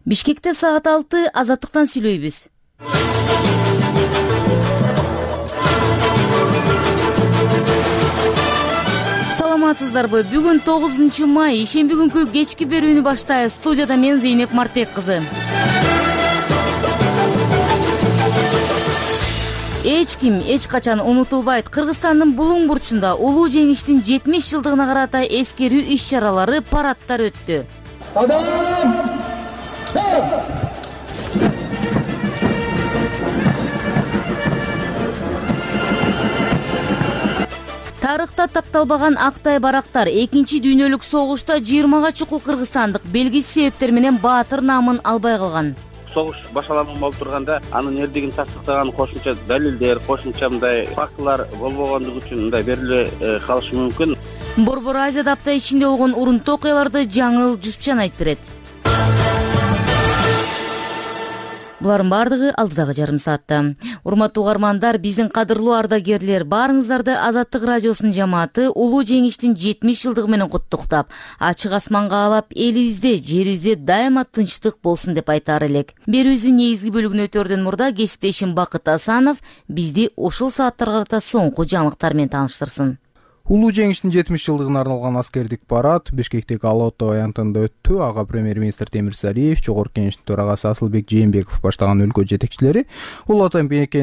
Бишкекте саат 6 Азаттыктан сүйлөйбүз. Саламатсыздарбы? Бүгүн 9 май, ишемби күнкү кечки берүүнү баштайбыз. Студияда мен Зейнеп Марпек кызы. Эч ким эч качан унутулбайт. Кыргызстандын Булуң бурчунда улуу жеңиштин 70 жылдыгына карата эскерүү иш-чаралары, парадтар өттү. Тарыхта такталбаган Актай барактар 2 дүйнөлүк согушта 20 чукул кыргызстандык белгисиз себептер менен баатыр наамын албай калган. Согуш башталган болуп турганда анын эрдигин тастыктаган кошумча далилдер, кошумча мындай фактылар болбогондугу үчүн мындай бериле калышы мүмкүн. Борбор Азияда апта ичинде болгон урунтуу окуяларды Жаңыл Жусупчан айтып берет. Булардын бардыгы алдыдагы жарым саатта. Урматтуу угармандар, биздин кадырлуу ардагерлер, баарыңыздарды Азаттык радиосунун жамааты улуу жеңиштин 70 жылдыгы менен куттуктап, ачык асманга алап, элибизде, жерибизде дайыма тынчтык болсун деп айтаар элек. Берүүбүздүн негизги бөлүгүнө өтөрдөн мурда кесиптешим Бакыт Асанов бизди ушул сааттарга карата соңку жаңылыктар менен тааныштырсын. Улуу жеңиштин 70 жылдыгына арналган аскердик парад Бишкектеги Ала-Ото аянтында өттү. Ага премьер-министр Темир Сариев, Жогорку Кеңештин төрагасы Асылбек Жээнбеков баштаган өлкө жетекчилери, улуу ата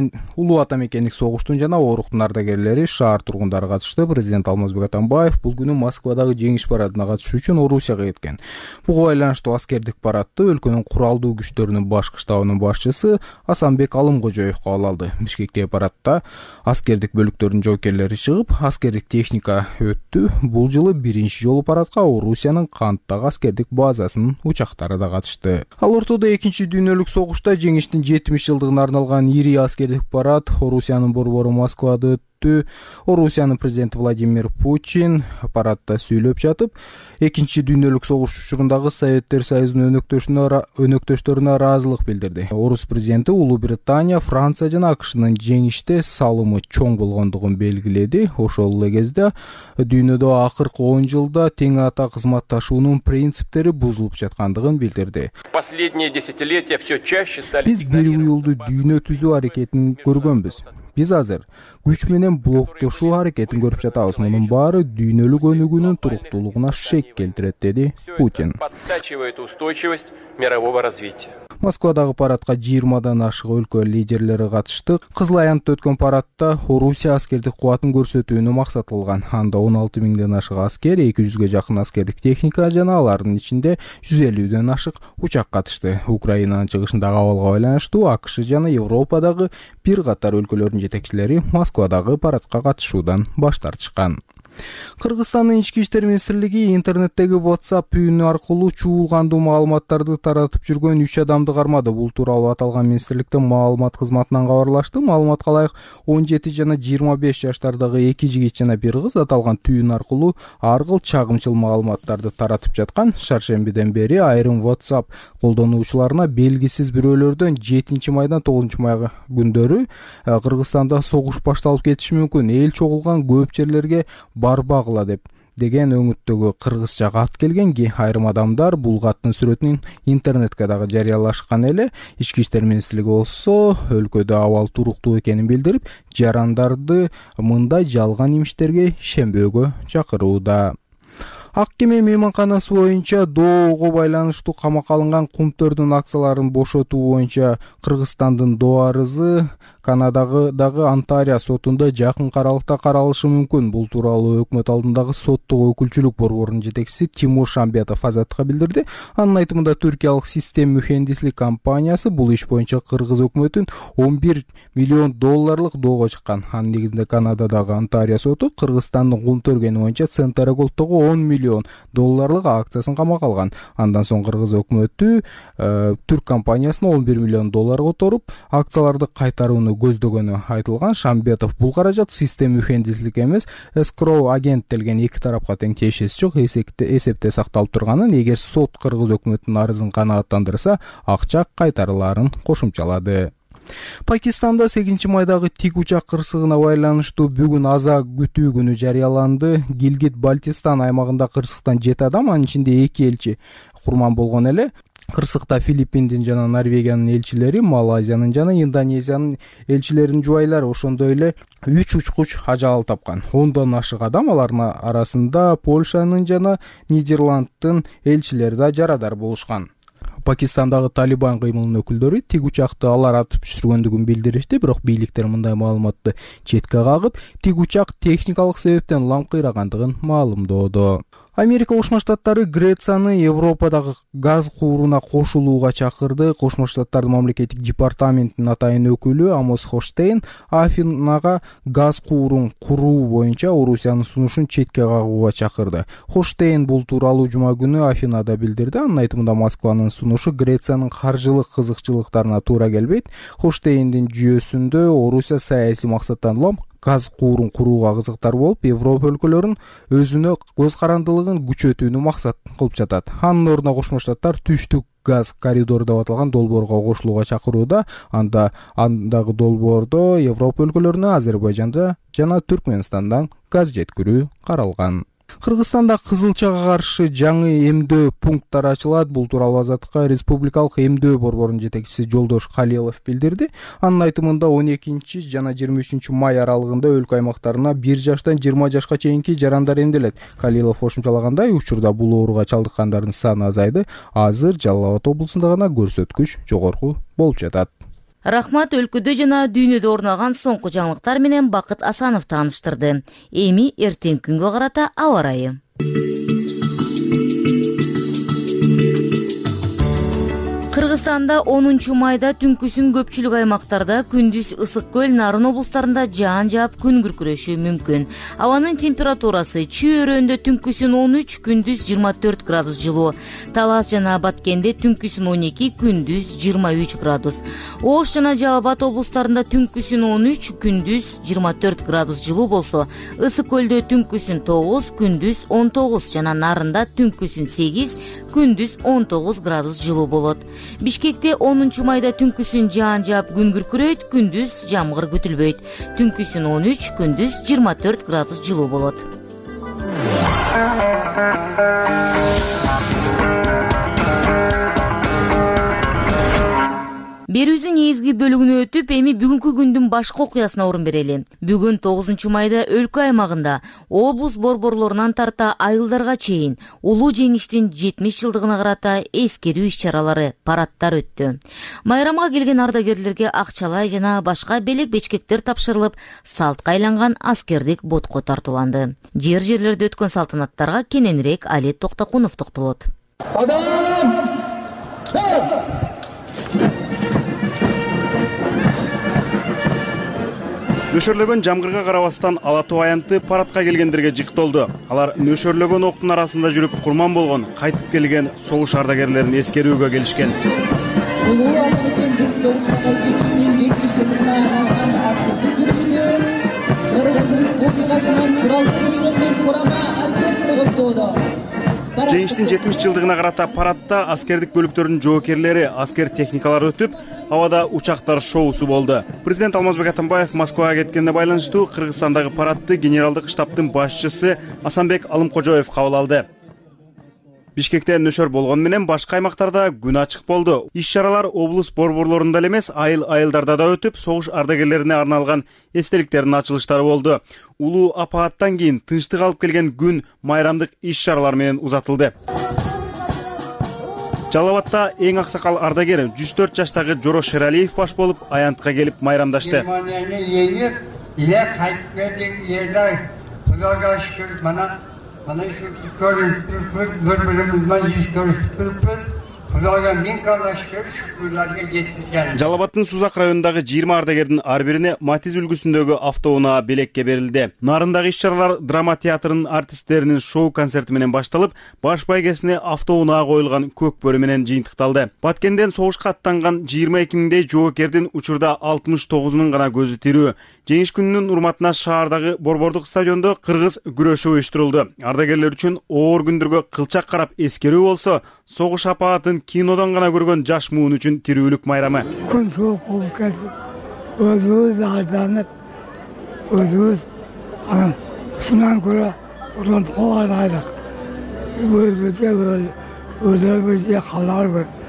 мекендик согуштун жана ооруктун ардагерлери, шаар тургундары катышты. Президент Алмазбек Атамбаев бул күнү Москвадагы жеңиш парадына катышуу үчүн Орусияга кеткен. Буга байланыштуу аскердик парадты өлкөнүн куралдуу күчтөрүнүн башкы штабынын башчысы Асанбек Алымкожоев кабыл алды. Бишкектеги парадта аскердик бөлүктөрдүн жоокерлери чыгып, аскердик өттү. Бул жылы биринчи жолу парадка Орусиянын Канттагы аскердик базасынын учактары да катышты. Ал ортодо 2 дүйнөлүк согушта жеңиштин 70 жылдыгына арналган ири аскердик парад Орусиянын борбору Москвада өттү. Орусиянын президенти Владимир Путин парадта сүйлөп жатып, 2 дүйнөлүк согуш учурундагы Советтер Союзунун өнөктөштөрүнө ыраазылык билдирди. Орус президенти Улуу Британия, Франция жана АКШнын жеңиште салымы чоң болгондугун белгиледи. Ошол эле кезде дүйнөдө акыркы 10 жылда тең ата кызматташуунун принциптери бузулуп жаткандыгын билдирди. Последние десятилетия все чаще стали. Биз бир уюлду дүйнө түзүү аракетин көргөнбүз. Биз азыр күч менен блоктошуу аракетин көрүп жатабыз. Мунун баары дүйнөлүк өнүгүүнүн туруктуулугуна шек келтирет, деди Путин. Подтачивает устойчивость мирового развития. Москвадагы парадка 20дан ашык өлкө лидерлери катышты. Кызыл аянтта өткөн парадта Орусия аскердик кубатын көрсөтүүнү максат кылган. Анда 16 миңден ашык аскер, 200га жакын аскердик техника жана алардын ичинде 150ден ашык учак катышты. Украинанын чыгышындагы абалга байланыштуу АКШ жана Европадагы бир катар өлкөлөрдүн жетекчилери Москвадагы парадка катышуудан баш тартышкан. Кыргызстандын ички иштер министрлиги интернеттеги WhatsApp үйүнү аркылуу чуулгандуу маалыматтарды таратып жүргөн 3 адамды кармады. Бул тууралуу аталган министрликтин маалымат кызматынан кабарлашты. Маалыматка ылайык 17 жана 25 жаштардагы 2 жигит жана 1 кыз аталган түйүн аркылуу ар кыл чагымчыл маалыматтарды таратып жаткан. Шаршембиден бери айрым WhatsApp колдонуучуларына белгисиз бирөөлөрдөн 7 майдан 9 май күндөрү Кыргызстанда согуш башталып кетиши мүмкүн. Эл чогулган көп жерлерге барбагыла деген өңүттөгү кыргызча кат келген. Айрым адамдар бул каттын сүрөтүн интернетке дагы жарыялашкан эле. Ички иштер министрлиги болсо өлкөдө абал туруктуу экенин билдирип, жарандарды мындай жалган имиштерге ишенбөөгө чакырууда. Ак кеме мейманканасы боюнча доого байланыштуу камакка алынган кумтөрдүн акцияларын бошотуу боюнча Кыргызстандын доо арызы Канадагы дагы Онтарио сотунда жакын аралыкта каралышы мүмкүн. Бул тууралуу өкмөт алдындагы соттук өкүлчүлүк борборунун жетекчиси Тимур Шамбетов Азаттыкка билдирди. Анын айтымында түркиялык Систем мухендислик компаниясы бул иш боюнча кыргыз өкмөтүн 11 миллион долларлык доого чыккан. Анын негизинде Канададагы Онтарио соту Кыргызстандын кумтөргени боюнча Центр Голдтогу 10 миллион долларлык акциясын камакка алган. Андан соң кыргыз өкмөтү түрк компаниясына 11 миллион доллар которуп, акцияларды кайтарууну көздөгөнү айтылган. Шамбетов бул каражат Систем мухендислик эмес, эскроу агенттелген эки тарапка тең тиешеси жок эсепте сакталып турганын, эгер сот кыргыз өкмөтүнүн арызын канааттандырса, акча кайтарыларын кошумчалады. Пакистанда 8 майдагы тик учак кырсыгына байланыштуу бүгүн аза күтүү күнү жарыяланды. Гилгит-Бальтистан аймагында кырсыктан 7 адам, анын ичинде 2 элчи курман болгон эле. Кырсыкта Филиппиндин жана Норвегиянын элчилери, Малайзиянын жана Индонезиянын элчилеринин жубайлары, ошондой эле 3 учкуч ажал тапкан. 10дон ашык адам, алардын арасында Польшанын жана Нидерландтын элчилери да жарадар болушкан. Пакистандагы Талибан кыймылынын өкүлдөрү тик учакты алар атып түшүргөндүгүн билдиришти, бирок бийликтер мындай маалыматты четке кагып, тик учак техникалык себептен ламкыйрагандыгын маалымдоодо. Америка Кошмо Штаттары Грецияны Европадагы газ кууруна кошулууга чакырды. Кошмо Штаттардын мамлекеттик департаментинин атайын өкүлү Амос Хоштейн Афинага газ куурун куруу боюнча Орусиянын сунушун четке кагууга чакырды. Хоштейн бул тууралуу жума күнү Афинада билдирди. Анын айтымында Москванын сунушу Грециянын каржылык кызыкчылыктарына туура келбейт. Хоштейндин жүйөсүндө Орусия саясий максаттан улам газ куурун курууга кызыктар болуп, Европа өлкөлөрүн өзүнө көз карандылыгын күчөтүүнү максат кылып жатат. Анын ордуна Кошмо Штаттар түштүк газ коридору деп аталган долбоорго кошулууга чакырууда. Андагы долбоордо Европа өлкөлөрүнө Азербайжанда жана Түркмөнстандан газ жеткирүү каралган. Кыргызстанда кызылчага каршы жаңы эмдөө пункттары ачылат. Бул тууралуу Азаттыкка Республикалык эмдөө борборунун жетекчиси Жолдош Калилов билдирди. Анын айтымында 12 жана 23 май аралыгында өлкө аймактарына 1 жаштан 20 жашка чейинки жарандар эмделет. Калилов кошумчалагандай, учурда бул ооруга чалдыккандардын саны азайды. Азыр Жалал Абад облусунда гана көрсөткүч жогорку болуп жатат. Рахмат, өлкөдө жана дүйнөдө орун алган соңку жаңылыктар менен Бакыт Асанов тааныштырды. Эми эртең күнгө карата аба ырайы. Кыргызстанда 10 майда түнкүсүн көпчүлүк аймактарда, күндүз Ысык көл, Нарын облустарында жаан жаап күн күркүрөшү мүмкүн. Абанын температурасы Чүй өрөөндө түнкүсүн 13, күндүз 24 градус жылуу. Талас жана Баткенде түнкүсүн 12, күндүз 23 градус. Ош жана Жалал Абад облустарында түнкүсүн 13, күндүз 24 градус жылуу болсо, Ысык көлдө түнкүсүн 9, күндүз 19 жана Нарында түнкүсүн 8, күндүз 19 градус жылуу болот. Бишкекте 10 майда түнкүсүн жаан жаап күн күркүрөйт, күндүз жамгыр күтүлбөйт. Түнкүсүн 13, күндүз 24 градус жылуу болот. Берүүбүздүн негизги бөлүгүнө өтүп, эми бүгүнкү күндүн башка окуясына орун берели. Бүгүн 9 майда өлкө аймагында облус борборлорунан тарта айылдарга чейин улуу жеңиштин 70 жылдыгына карата эскерүү иш-чаралары, парадтар өттү. Майрамга келген ардагерлерге акчалай жана башка белек-бечкектер тапшырылып, салтка айланган аскердик ботко тартууланды. Жерлерде өткөн салтанаттарга кененирээк Алет Токтокунов токтолот. Нөшөрлөгөн жамгырга карабастан ала тоо аянты парадка келгендерге жыктолду. Алар нөшөрлөгөн октун арасында жүрүп курман болгон, кайтып келген согуш ардагерлерин эскерүүгө келишкен. Улуу Отмекендик согуштагы жеңиштин 70 жылдыгына арналган аскердик жүрүшүнө Кыргыз Республикасынын куралдуу күчтөрүнүн курама оркестри коштоодо. Жеңиштин 70 жылдыгына карата парадта аскердик бөлүктөрдүн жоокерлери, аскер техникалары өтүп, абада учактар шоусу болду. Президент Алмазбек Атамбаев Москвага кеткенине байланыштуу Кыргызстандагы парадты генералдык штабтын башчысы Асанбек Алымкожоев кабыл алды. Бишкекте нөшөр болгон менен башка аймактарда күн ачык болду. Иш-чаралар облус борборлорунда эле эмес, айылдарда да өтүп, согуш ардагерлерине арналган эстеликтердин ачылыштары болду. Улуу апааттан кийин тынчтык алып келген күн майрамдык иш-чаралар менен узатылды. Жалал Абадта эң аксакал ардагер 104 жаштагы Жоро Шералиев баш болуп аянтка келип майрамдашты. Mana şu görüşümüzden yüz görüştürüp Kuzay'a min kardeşler şükürlerine getirgen. Жалал Абадтын Сузак районундагы 20 ардагердин ар бирине Матиз үлгүсүндөгү автоунаа белекке берилди. Нарындагы иш-чаралар драма театрынын артисттеринин шоу концерти менен башталып, баш байгесине автоунаа коюлган көк бөрү менен жыйынтыкталды. Баткенден согушка аттанган 22 миңдей жоокердин учурда 69-унун гана көзү тирүү. Жеңиш күнүнүн урматына шаардагы борбордук стадиондо кыргыз күрөшү уюштурулду. Ардагерлер үчүн оор күндөргө кылчак карап эскерүү болсо, согуш апаатын кинодон гана көргөн жаш муун үчүн тирүүлүк майрамы. Күн суук болуп кетип, өзүбүз арданып, өзүбүз шундан көрө ұрындыққа айдық. Өзімізге өздерімізге қалар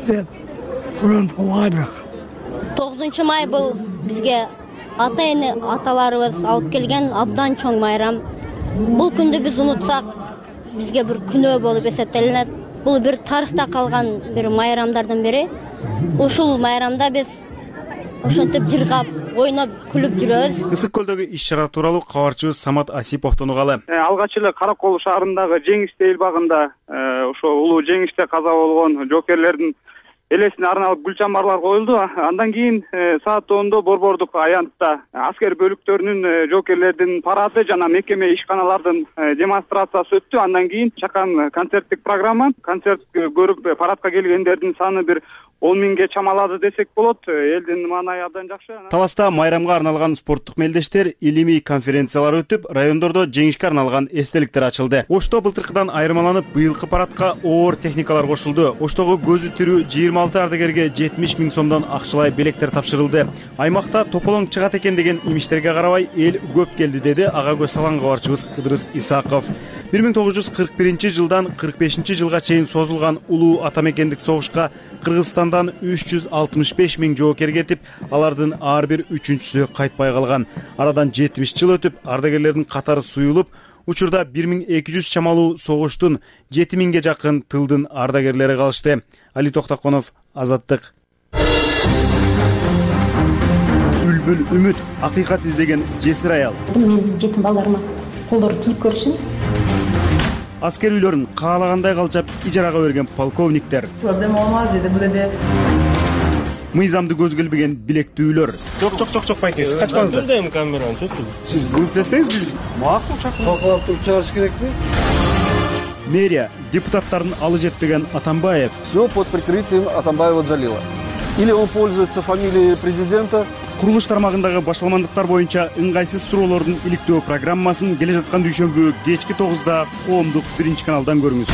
деп бардық. 9 май бұл бізге ата-эне аталарыбыз алып келген абдан чоң майрам. Бұл күнді біз ұмытсақ, бізге бір күнөө болып есептелінеді. Бұл бір тарихта қалған бір майрамдардан бері. Ушул майрамда біз ошентип жыргап, ойнап, күлүп жүрөбүз. Ысык көлдөгү иш-чара тууралуу кабарчыбыз Самат Асиповдон угалы. Алгач эле Каракол шаарындагы Жеңиште эл багында ошо улуу жеңиште каза болгон жоокерлердин элесине арналып гүл чамбарлар коюлду. Андан кийин саат 10:00 Борбордук аянтта аскер бөлүктөрүнүн жоокерлердин парады жана мекеме ишканалардын демонстрациясы өттү. Андан кийин чакан концерттик программа, концерт көрүп парадка келгендердин саны бир 10 миңге чамалады десек болот. Элдин маанайы абдан жакшы. Таласта майрамга арналган спорттук мелдештер, илимий конференциялар өтүп, райондордо жеңишке арналган эстеликтер ачылды. Ошто былтыркыдан айырмаланып, быйылкы парадка оор техникалар кошулду. Оштогу көзү тирүү 26 ардагерге 70 миң сомдон акчалай белектер тапшырылды. Аймакта тополоң чыгат экен деген имиштерге карабай эл көп келди, деди ага көз салган кабарчыбыз Ыдырыс Исаков. 1941 жылдан 45 жылга чейин созулган улуу атамекендик согушка Кыргызстандан 365 миң жоокер кетип, алардын ар бир үчүнчүсү кайтпай калган. Арадан 70 жыл өтүп, ардагерлердин катары суюлуп, учурда 1200 чамалуу согуштун 7000ге жакын тылдын ардагерлери калышты. Али Токтаконов, Азаттык. Үлбүл үмүт, акыйкат издеген жесир аял. Мен жетим балдарыма колдору тийип көрсүн. Аскер үйлөрүн каалагандай калчап ижарага берген полковниктер. Проблема болмаз деди бул эде. Мыйзамды көзгө илбеген билектүүлөр. Жок, байкес, качпаңыздар. Дайым камераны чөтү. Сиз бүлүп этпеңиз, биз макул талкалап туруп чыгарыш керекпи? Мэрия депутаттарын алы жетпеген Атамбаев. Все под прикрытием Атамбаева Джалила. Или он пользуется фамилией президента. Курулуш тармагындагы башаламандыктар боюнча ыңгайсыз суроолордун иликтөө программасын келе жаткан дүйшөмбү кечки 9:00 коомдук 1-каналдан көрүңүз.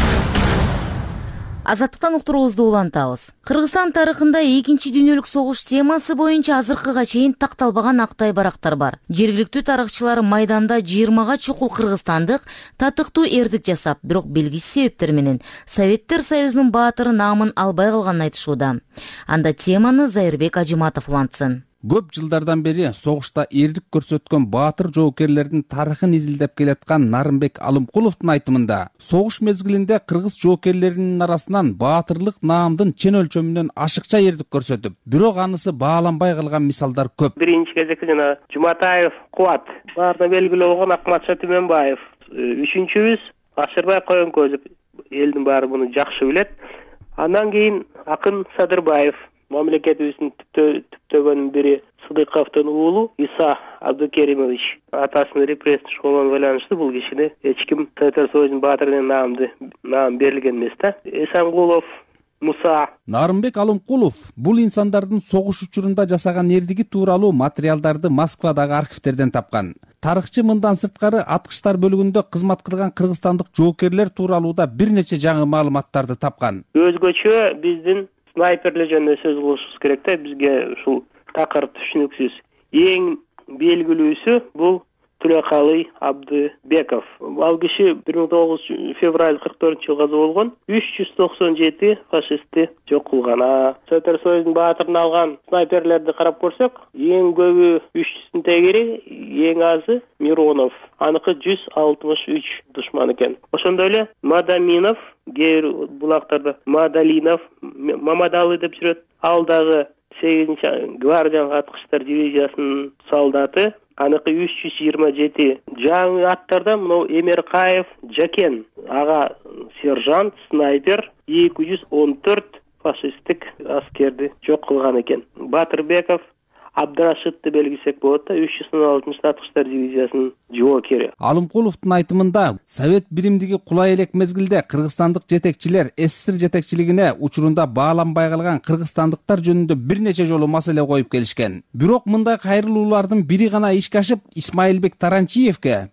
Азаттыктан уктуруубузду улантабыз. Кыргызстан тарыхында 2 дүйнөлүк согуш темасы боюнча азыркыга чейин такталбаган актай барактар бар. Жергиликтүү тарыхчылар майданда 20га чукул кыргызстандык татыктуу эрдик жасап, бирок белгисиз себептер менен Советтер Союзунун баатыры наамын албай калганын айтышууда. Анда теманы Зайырбек Ажыматов улантсын. Көп жылдардан бери согушта эрдик көрсөткөн баатыр жоокерлердин тарыхын изилдеп келаткан Нарымбек Алымкуловдун айтымында, согуш мезгилинде кыргыз жоокерлеринин арасынан баатырлык наамдын чен өлчөмүнөн ашыкча эрдик көрсөтүп, бирок анысы бааланбай калган мисалдар көп. Биринчи кезекте жана Жуматаев Кубат, баарына белгилүү болгон Акматша Түмөнбаев, үчүнчүбүз Ашырбай Коенкөзүп, элдин баары муну жакшы билет. Андан кийин Акын Садырбаев, мамлекетибиздин түптөгөнүн бири Сыдыковдун уулу Иса Абдукеримович. Атасынын репрессия болгону байланыштуу бул кишине эч ким Советтер Союзунун баатырынын наам берилген эмес да. Эсангулов Муса. Нарымбек Алымкулов бул инсандардын согуш учурунда жасаган эрдиги тууралуу материалдарды Москвадагы архивтерден тапкан. Тарыхчы мындан сырткары аткычтар бөлүгүндө кызмат кылган кыргызстандык жоокерлер тууралууда бир нече жаңы маалыматтарды тапкан. Өзгөчө биздин снайперлер жөнүндө сөз кылышыбыз керек да, бизге ушул такырып түшүнүксүз. Эң белгилүүсү бул Түлекалы Абдыбеков. Ал киши 19 февраль 44-жылы каза болгон, 397 фашистти жок кылган. Советтер Союзунун баатырын алган снайперлерди карап көрсөк, эң көбү 300-тün тегери, эң азы Миронов. Аныкы 163 душман экен. Ошондой эле Мадаминов, кээ булактарда Мадалинов, Мамадалы деп жүрөт. Ал дагы 8-чи гвардия аткычтар дивизиясынын солдаты. Аныкы 327. Жаңы аттарда мына Эмеркаев Жакен, ага сержант, снайпер, 214 фашисттик аскерди жок кылган экен. Батырбеков Абдрашитти белгисек болот да, 316 аткычтар дивизиясынын жоокери. Алымкуловдун айтымында, Совет биримдиги кулай элек мезгилде кыргызстандык жетекчилер СССР жетекчилигине учурунда бааланбай калган кыргызстандыктар жөнүндө бир нече жолу маселе коюп келишкен. Бирок мындай кайрылуулардын бири гана ишке ашып, Исмаилбек Таранчиевке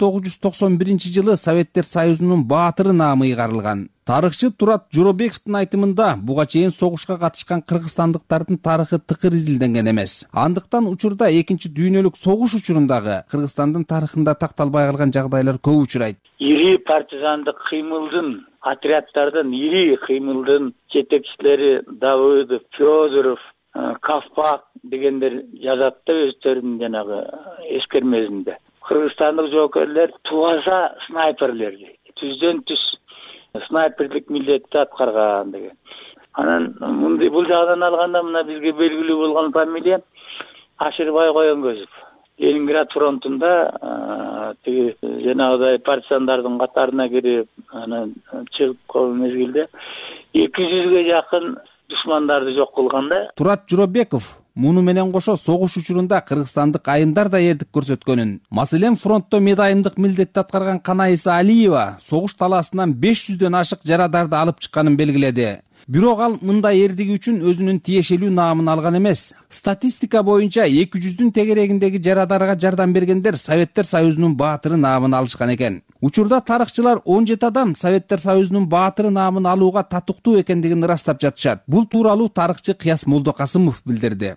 1991 жылы Советтер Союзунун баатыры наамы ыйгарылган. Тарыхчы Турат Жоробековдун айтымында, буга чейин согушка катышкан кыргызстандыктардын тарыхы тыкыр изилденген эмес. Андыктан учурда 2 дүйнөлүк согуш учурундагы Кыргызстандын тарыхында такталбай калган жагдайлар көп учурайт. Ири партизандык кыймылдын отряддардын ири кыймылдын жетекчилери Давыдов, Федоров, Кавпак дегендер жазат да өздөрүнүн жанагы эскермесинде. Кыргызстандык жоокерлер тубаса снайперлер дейт. Түздөн түз снайперлик милдетти аткарган деген. Анан бул жагдан алганда мына бизге белгилүү болгон фамилия Ашырбай Коенгөзов. Ленинград фронтунда тиги жанагыдай партизандардын катарына кирип, анан чыгып калган мезгилде 200ге жакын душмандарды жок кылган да. Турат Журобеков муну менен кошо согуш учурунда кыргызстандык айымдар да эрдик көрсөткөнүн. Маселен, фронтто медайымдык милдетти аткарган Канайса Алиева согуш талаасынан 500дөн ашык жарадарды алып чыкканын белгиледи. Бирок ал мындай эрдиги үчүн өзүнүн тиешелүү наамын алган эмес. Статистика боюнча 200дүн тегерегиндеги жарадарга жардам бергендер Советтер Союзунун баатыры наамын алышкан экен. Учурда тарыхчылар 17 адам Советтер Союзунун баатыры наамын алууга татыктуу экендигин ырастап жатышат. Бул тууралуу тарыхчы Кыяс Молдокасымов билдирди.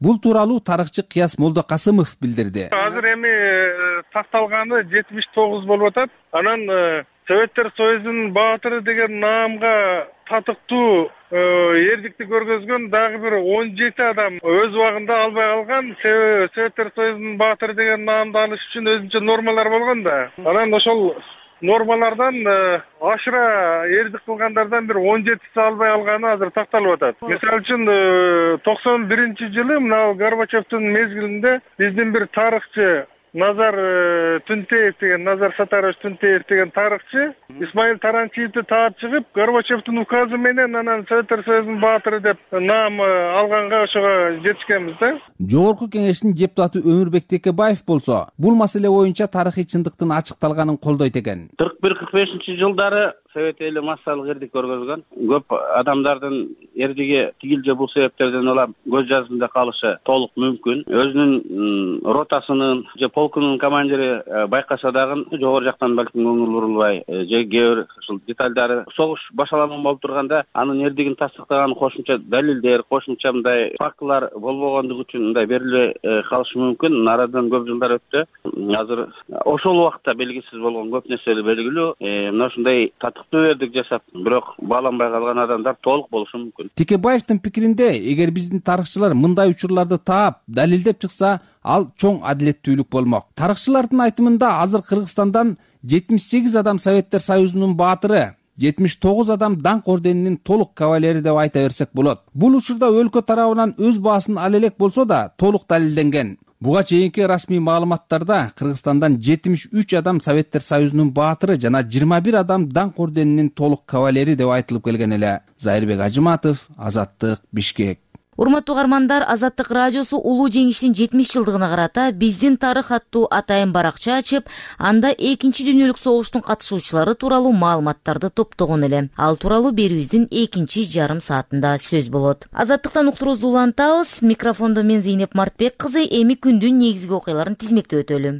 Азыр эми такталганы 79 болуп атат. Анан Советтер Союзунун баатыры деген наамга татыктуу эрдикти көргөзгөн дагы бир 17 адам өз убагында албай калган. Советтер Союзунун баатыры деген наамды алыш үчүн өзүнчө нормалар болгон да. Анан ошол нормалардан ашыра эрдик кылгандардан бир 17си албай алганы азыр такталып атат. Мисалы үчүн 91-жылы мына Горбачевдин мезгилинде биздин бир тарыхчы Назар Түнтеев деген, Назар Сатарович Түнтеев деген тарыхчы Исмаил Таранчиевди таап чыгып, Горбачевдин указы менен анан Советтер Союзунун баатыры деп наам алганга ошого жетишкенбиз да. Жогорку кеңештин депутаты Өмүрбек Текебаев болсо, бул маселе боюнча тарыхый чындыктын ачыкталганын колдойт экен. 41-45 жылдары Совет эли массалык эрдик көргөзгөн. Көп адамдардын эрдиги тигил же бул себептерден улам көз жазымда калышы толук мүмкүн. Өзүнүн ротасынын же полкунун командири байкаса дагы жогору жактан балким көңүл бурулбай же кээ ушул деталдары согуш башталган болуп турганда анын эрдигин тастыктаган кошумча далилдер, кошумча мындай фактылар болбогондугу үчүн мындай бериле калышы мүмкүн. Арадан көп жылдар өттү. Азыр ошол убакта белгисиз болгон көп нерселер белгилүү. Мына ушундай татыктуу эрдик жасап, бирок бааланбай калган адамдар толук болушу мүмкүн. Текебаевдин пикиринде, эгер биздин тарыхчылар мындай учурларды таап, далилдеп чыкса, ал чоң адилеттүүлүк болмок. Тарыхчылардын айтымында азыр Кыргызстандан 78 адам Советтер Союзунун баатыры, 79 адам Даңк орденинин толук кавалери деп айта берсек болот. Бул учурда өлкө тарабынан өз баасын ал элек болсо да толук далилденген. Буга чейинки расмий маалыматтарда Кыргызстандан 73 адам Советтер Союзунун баатыры жана 21 адам Даңк орденинин толук кавалери деп айтылып келген эле. Зайырбек Ажыматов, Азаттык, Бишкек. Урматтуу угармандар, Азаттык радиосу улуу жеңиштин 70 жылдыгына карата биздин тарых аттуу атайын баракча ачып, анда экинчи дүйнөлүк согуштун катышуучулары тууралуу маалыматтарды топтогон эле. Ал тууралуу берүүбүздүн экинчи жарым саатында сөз болот. Азаттыктан уктуруубузду улантабыз. Микрофондо мен Зейнеп Мартбек кызы. Эми күндүн негизги окуяларын тизмектеп өтөлү.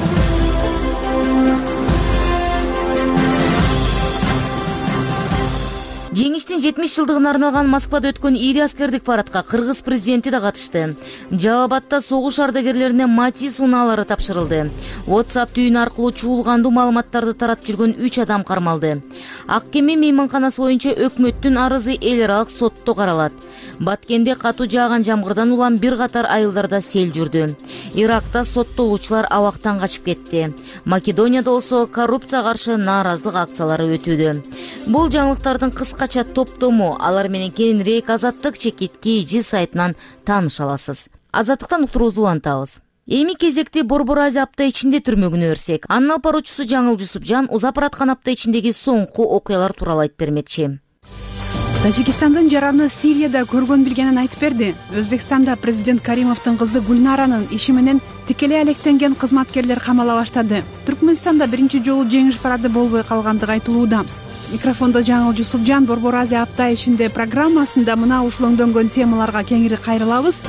Жеңиштин 70 жылдыгына арналган Москвада өткөн ири аскердик парадка кыргыз президенти да катышты. Жалал-Абадта согуш ардагерлерине Матис унаалары тапшырылды. WhatsApp түйүн аркылуу чуулгандуу маалыматтарды таратып жүргөн 3 адам кармалды. Ак кеме мейманканасы боюнча өкмөттүн арызы эл аралык сотто каралат. Баткенде катуу жааган жамгырдан улам бир катар айылдарда сел жүрдү. Иракта соттолуучулар абактан качып кетти. Македонияда болсо коррупцияга каршы нааразылык акциялары өтүүдө. Бул жаңылыктардын кыскача топтому, алар менен кененирээк Азаттык чекит KG сайтынан тааныша аласыз. Азаттыктан уктуруубузду улантабыз. Эми кезекти Борбор Азия апта ичинде түрмөгүнө берсек, анын алып баруучусу Жаңыл Жусупжан узап бараткан апта ичиндеги соңку окуялар тууралуу айтып бермекчи. Тажикстандын жараны Сирияда көргөн билгенин айтып берди. Өзбекстанда президент Каримовдун кызы Гүлнаранын иши менен тикелей алектенген кызматкерлер камала баштады. Түркмөнстанда биринчи жолу жеңиш парады болбой калгандыгы айтылууда. Микрофондо Жаңыл Жусупжан Борбор Азия апта ичинде программасында мына ушул өңдөнгөн темаларга кеңири кайрылабыз.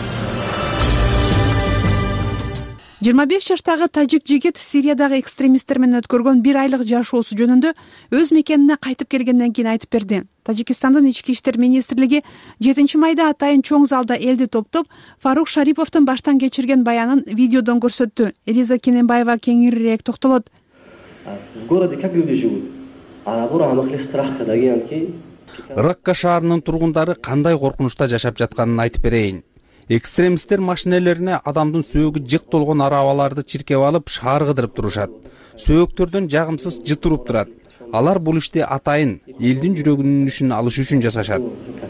25 жаштагы тажик жигит Сириядагы экстремисттер менен өткөргөн 1 айлык жашоосу жөнүндө өз мекенине кайтып келгенден кийин айтып берди. Тажикстандын ички иштер министрлиги 7 майда атайын чоң залда элди топтоп, Фарук Шариповдун баштан кечирген баянын видеодон көрсөттү. Элиза Кененбаева кеңирирээк токтолот. В городе как люди живут? Ракка шаарынын тургундары кандай коркунучта жашап жатканын айтып берейин. Экстремисттер машинелерине адамдын сөөгү жык толгон арабаларды чиркеп алып шаар кыдырып турушат. Сөөктөрдөн жагымсыз жыт уруп турат. Алар бул ишти атайын элдин жүрөгүнүн үшүн алыш үчүн жасашат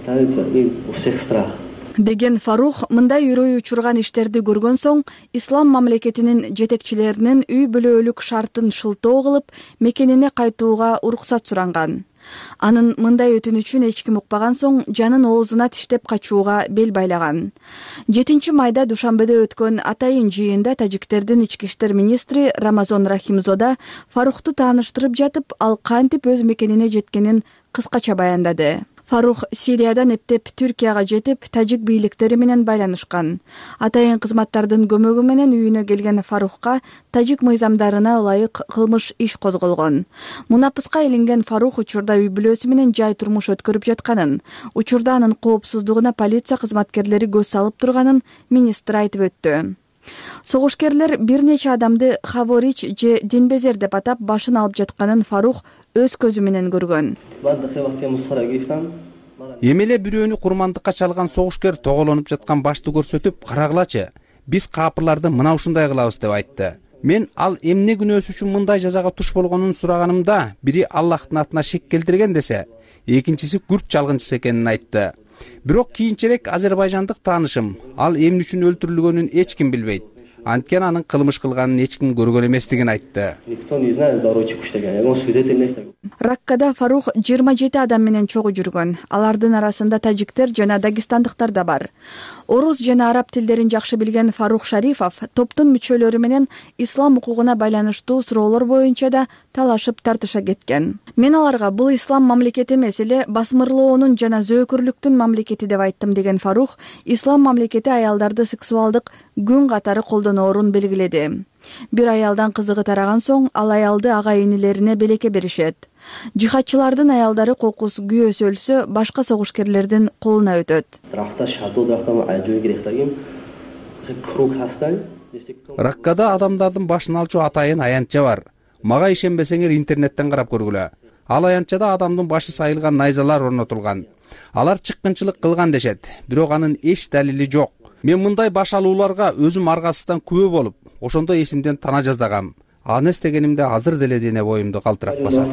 деген Фарух мындай үрөй учурган иштерди көргөн соң ислам мамлекетинин жетекчилеринин үй бүлөлүк шартын шылтоо кылып мекенине кайтууга уруксат суранган. Анын мындай өтүнүчүн эч ким укпаган соң жанын оозуна тиштеп качууга бел байлаган. 7 майда Душанбеде өткөн атайын жыйында тажиктердин ички иштер министри Рамазон Рахимзода Фарухту тааныштырып жатып, ал кантип өз мекенине жеткенин кыскача баяндады. Фарух Сириядан эптеп Түркияга жетип, тажик бийликтери менен байланышкан. Атайын кызматтардын көмөгү менен үйүнө келген Фарухка тажик мыйзамдарына ылайык кылмыш иш козголгон. Мунапыска илинген Фарух учурда үй бүлөсү менен жай турмуш өткөрүп жатканын, учурда анын коопсуздугуна полиция кызматкерлери көз салып турганын министр айтып өттү. Согушкерлер бир нече адамды Хаворич же Динбезер деп атап башын алып жатканын Фарух өз көзү менен көргөн. Эмеле бирөөнү курмандыкка чалган согушкер тоголонуп жаткан башты көрсөтүп, карагылачы, биз капырларды мына ушундай кылабыз деп айтты. Мен ал эмне күнөөсү үчүн мындай жазага туш болгонун сураганымда, бири Аллахтын атына шек келтирген десе, экинчиси күрт чалгынчысы экенин айтты. Бирок кийинчерээк азербайжандык таанышым ал эмне үчүн өлтүрүлгөнүн эч ким билбейт. Анткени анын кылмыш кылганын эч ким көргөн эместигин айтты. Раккада Фарух 27 адам менен чогуу жүргөн. Алардын арасында тажиктер жана дагестандыктар да бар. Орус жана араб тилдерин жакшы билген Фарух Шарифов топтун мүчөлөрү менен ислам укугуна байланыштуу суроолор боюнча да талашып тартыша кеткен. Мен аларга бул ислам мамлекети эмес эле басмырлоонун жана зөөкүрлүктүн мамлекети деп айттым деген Фарух, ислам мамлекети аялдарды сексуалдык күн катары колдоноорун белгиледи. Бир аялдан кызыгы тараган соң ал аялды ага инилерине белекке беришет. Жихадчылардын аялдары кокус күйөөсү өлсө, башка согушкерлердин колуна өтөт. Раккада адамдардын башын алчу атайын аянтча бар. Мага ишенбесеңер интернеттен карап көргүлө. Ал аянтчада адамдын башы сайылган найзалар орнотулган. Алар чыккынчылык кылган дешет, бирок анын эч далили жок. Мен мындай баш алууларга өзүм аргасыздан күбө болуп, ошондо эсимден тана жаздагам. Аны эстегенимде азыр деле дене боюмду калтырап басат.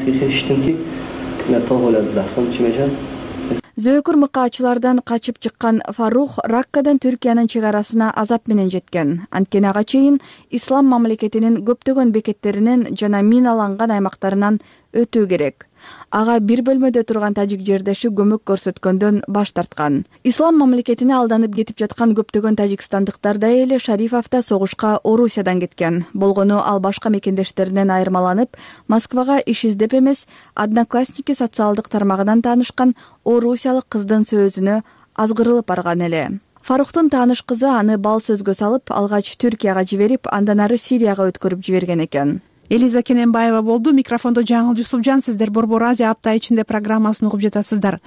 Зөөкүр мыкаачылардан качып чыккан Фарух Раккадан Түркиянын чек арасына азап менен жеткен. Анткени ага чейин ислам мамлекетинин көптөгөн бекеттеринен жана миналанган аймактарынан өтүү керек. Ага бир бөлмөдө турган тажик жердеши көмөк көрсөткөндөн баш тарткан. Ислам мамлекетине алданып кетип жаткан көптөгөн тажикстандыктар да эле Шарифов да согушка Орусиядан кеткен. Болгону ал башка мекендештеринен айырмаланып, Москвага иш издеп эмес, Одноклассники социалдык тармагынан таанышкан орусиялык кыздын сөзүнө азгырылып барган эле. Фарухтун тааныш кызы аны бал сөзгө салып, алгач Түркияга жиберип, андан ары Сирияга өткөрүп жиберген экен. Элиза Кененбаева болду. Микрофондо Жаңыл Жусупжан. Сиздер Борбор Азия апта ичинде программасын угуп жатасыздар.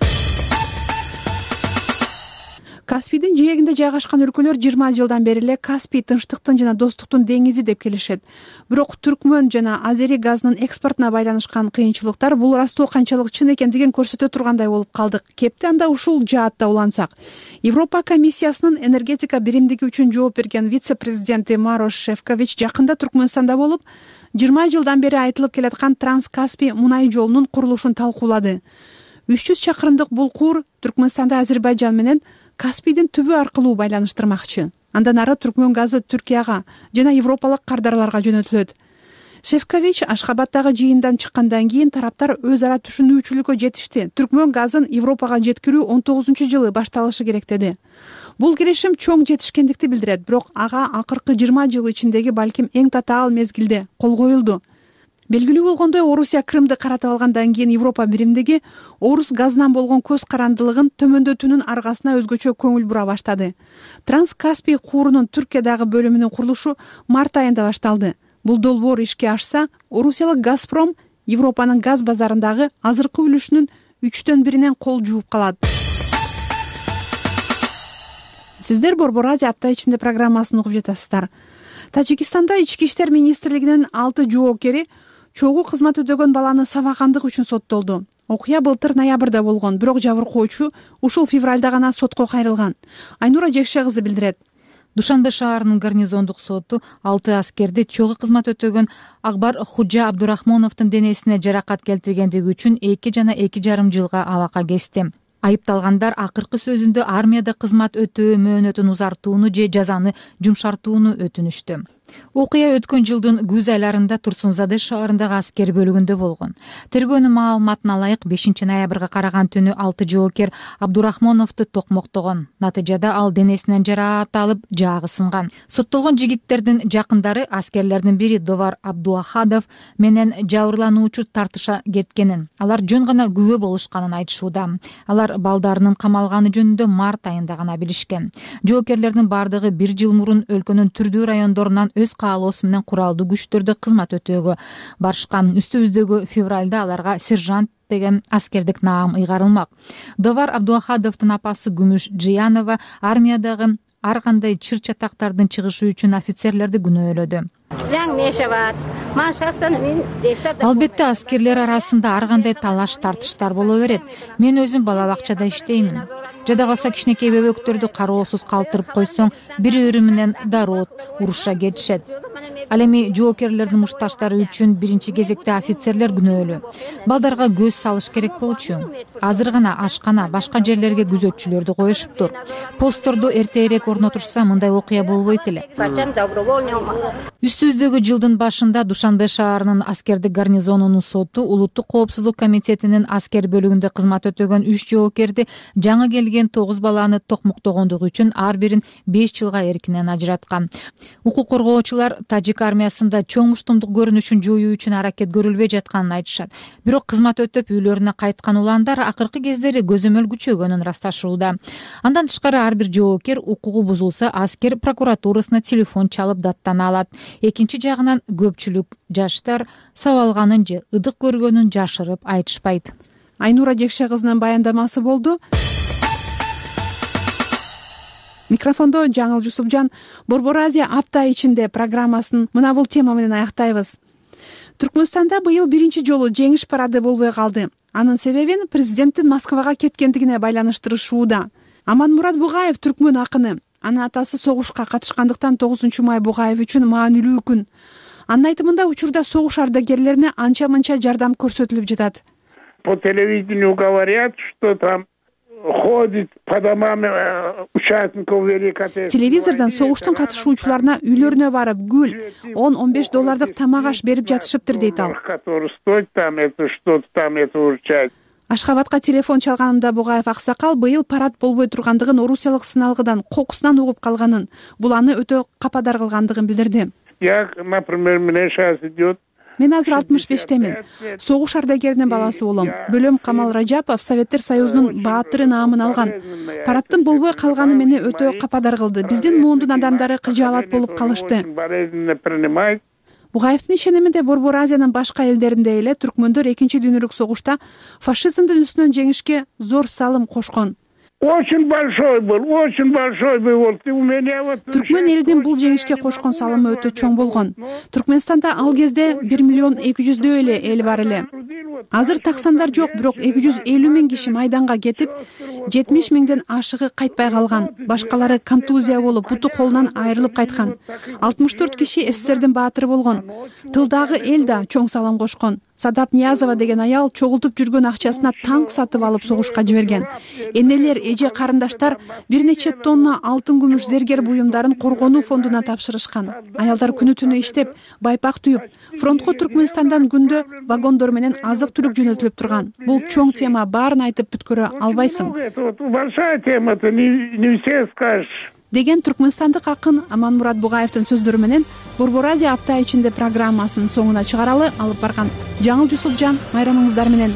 Каспийдин жээгинде жайгашкан өлкөлөр 20 жылдан бери эле Каспий тынчтыктын жана достуктун деңизи деп келишет. Бирок түркмөн жана азери газынын экспортуна байланышкан кыйынчылыктар бул растоо канчалык чын экендигин көрсөтө тургандай болуп калдык. Кепти анда ушул жаатта улансак. Европа комиссиясынын энергетика биримдиги үчүн жооп берген вице-президенти Марош Шефкович жакында Түркмөнстанда болуп, 20 жылдан бери айтылып келаткан Транс-Каспий мунай жолунун курулушун талкуулады. 300 чакырымдык бул куур Түркмөнстанды Азербайжан менен Каспийдин түбү аркылуу байланыштырмакчы. Андан ары түркмөн газы Түркияга жана европалык кардарларга жөнөтүлөт. Шефкович Ашхабаддагы жыйындан чыккандан кийин тараптар өз ара түшүнүүчүлүккө жетишти. Түркмөн газын Европага жеткирүү 19-жылы башталышы керек деди. Бул келишим чоң жетишкендикти билдирет, бирок ага акыркы 20 жыл ичиндеги балким эң татаал мезгилде кол коюлду. Белгилүү болгондой, Орусия Крымды каратып алгандан кийин Европа биримдиги орус газынан болгон көз карандылыгын төмөндөтүүнүн аргасына өзгөчө көңүл бура баштады. Транс-Каспий куурунун Түркиядагы бөлүмүнүн курулушу март айында башталды. Бул долбоор ишке ашса, орусиялык Газпром Европанын газ базарындагы азыркы үлүшүнүн 1/3 кол жууп калат. Сиздер Борбор Азия апта ичинде программасын угуп жатасыздар. Тажикстанда ички иштер министрлигинин 6 жоокери чогуу кызмат өтөгөн баланы сабагандык үчүн соттолду. Окуя былтыр ноябрда болгон, бирок жабыркоочу ушул февралда гана сотко кайрылган. Айнура Жекше кызы билдирет. Душанбе шаарынын гарнизондук соту 6 аскерди чогуу кызмат өтөгөн Акбар Худжа Абдурахмоновдун денесине жаракат келтиргендиги үчүн 2 жана 2,5 жылга абакка кести. Айыпталгандар акыркы сөзүндө армияда кызмат өтөө мөөнөтүн узартууну же жазаны жумшартууну өтүнүштү. Окуя өткөн жылдын күз айларында Турсунзаде шаарындагы аскер бөлүгүндө болгон. Тергөөнүн маалыматына ылайык 5 ноябрга караган түнү 6 жоокер Абдурахмоновду токмоктогон. Натыйжада ал денесинен жараат алып, жаагы сынган. Соттолгон жигиттердин жакындары аскерлердин бири Довар Абдуахадов менен жабырлануучу тартыша кеткенин, алар жөн гана күбө болушканын айтышууда. Алар балдарынын камалганы жөнүндө март айында гана билишкен. Жоокерлердин бардыгы 1 жыл мурун өлкөнүн түрдүү райондорунан өз каалоосу менен куралдуу күчтөрдө кызмат өтөөгө барышкан. Үстүбүздөгү февралда аларга сержант деген аскердик наам ыйгарылмак. Довар Абдуахадовдун апасы Күмүш Жиянова армиядагы ар кандай чыр чатактардын чыгышы үчүн офицерлерди күнөөлөдү. Албетте аскерлер арасында ар кандай талаш тартыштар боло берет. Мен өзүм бала бакчада иштеймин. Жада калса кичинекей бөбөктөрдү кароосуз калтырып койсоң, бири-бири менен дароот уруша кетишет. Ал эми жоокерлердин мушташтары үчүн биринчи кезекте офицерлер күнөөлүү. Балдарга көз салыш керек болчу. Азыр гана ашкана, башка жерлерге күзөтчүлөрдү коюшуптур. Постторду эртерээк орнотушса мындай окуя болбойт эле. Үстүбүздөгү жылдын башында Душанбе шаарынын аскердик гарнизонунун соту Улуттук коопсуздук комитетинин аскер бөлүгүндө кызмат өтөгөн 3 жоокерди жаңы келген 9 баланы токмоктогондугу үчүн ар бирин 5 жылга эркинен ажыраткан. Укук коргоочулар тажик армиясында чоң муштумдук көрүнүшүн жоюу үчүн аракет көрүлбөй жатканын айтышат. Бирок кызмат өтөп үйлөрүнө кайткан уландар акыркы кездери көзөмөл күчөгөнүн ырасташууда. Андан тышкары ар бир жоокер укугу бузулса аскер прокуратурасына телефон чалып даттана алат. Экинчи жагынан көпчүлүк жаштар сабалганын же ыдык көргөнүн жашырып айтышпайт. Айнура Жекше кызынын баяндамасы болду. Микрофондо Жаңыл Жусупжан. Борбор Азия апта ичинде программасын мына бул тема менен аяктайбыз. Түркмөнстанда быйыл биринчи жолу жеңиш парады болбой калды. Анын себебин президенттин Москвага кеткендигине байланыштырышууда. Аманмурат Бугаев түркмөн акыны. Анын атасы согушка катышкандыктан 9 май Бугаев үчүн маанилүү күн. Анын айтымында учурда согуш ардагерлерине анча-мынча жардам көрсөтүлүп жатат. По телевидению говорят, что там ходит по домам участников Великой Отечественной. Телевизордон согуштун катышуучуларына үйлөрүнө барып гүл, 10-15 доллардык тамак аш берип жатышыптыр дейт ал. Который стоит там это что-то там это урчать. Ашхабадка телефон чалганымда Бугаев аксакал быйыл парад болбой тургандыгын орусиялык сыналгыдан кокусунан угуп калганын, бул аны өтө кападар кылгандыгын билдирди. Я, например, мне сейчас идет. Мен азыр 65-темин. Согуш ардагеринин баласы болом. Бөлөм Камал Ражапов Советтер Союзунун баатыры наамын алган. Парадтын болбой калганы мени өтө кападар кылды. Биздин муундун адамдары кыжаалат болуп калышты. Бугаевдин ишениминде Борбор Азиянын башка элдеринде эле түркмөндөр экинчи дүйнөлүк согушта фашизмдин үстүнөн жеңишке зор салым кошкон. Очень большой был. У меня вот Түркмөн элинин бул жеңишке кошкон салымы өтө чоң болгон. Түркмөнстанда ал кезде 1 миллион 200 эле эл бар эле. Азыр таксандар жок, бирок 250 миң киши майданга кетип, 70 миңден ашыгы кайтпай калган. Башкалары контузия болуп, буту колунан айрылып кайткан. 64 киши СССРдин баатыры болгон. Тылдагы эл да чоң салым кошкон. Садап Ниязова деген аял чогултуп жүргөн акчасына танк сатып алып согушка жиберген. Энелер, эже карындаштар бир нече тонна алтын күмүш зергер буюмдарын коргонуу фондуна тапшырышкан. Аялдар күнү түнү иштеп, байпак туюп, фронтко Түркмөнстандан күндө вагондор менен азык-түлүк жөнөтүлүп турган. Бул чоң тема, баарын айтып бүткөрө албайсың. Большая тема-то, не все скажешь. Деген түркмөнстандык акын Аманмурат Бугаевдин сөздөрү менен Борбор Азия апта ичинде программасынын соңуна чыгаралы алып барган Жаңыл Жусупжан, майрамыңыздар менен.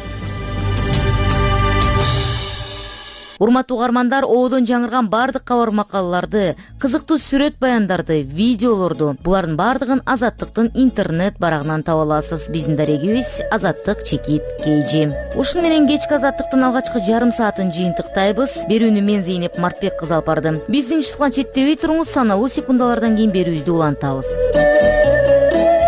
Урматтуу угармандар, оодон жаңырган бардык кабар макалаларды, кызыктуу сүрөт баяндарды, видеолорду, булардын бардыгын Азаттыктын интернет барагынан таба аласыз. Биздин дарегибиз azattik.kg. Ушун менен кечки Азаттыктын алгачкы жарым саатын жыйынтыктайбыз. Берүүнү мен Зейнеп Мартбек кызы алып бардым. Биздин иштикан четтебей туруңуз, саналуу секундалардан кийин берүүбүздү улантабыз.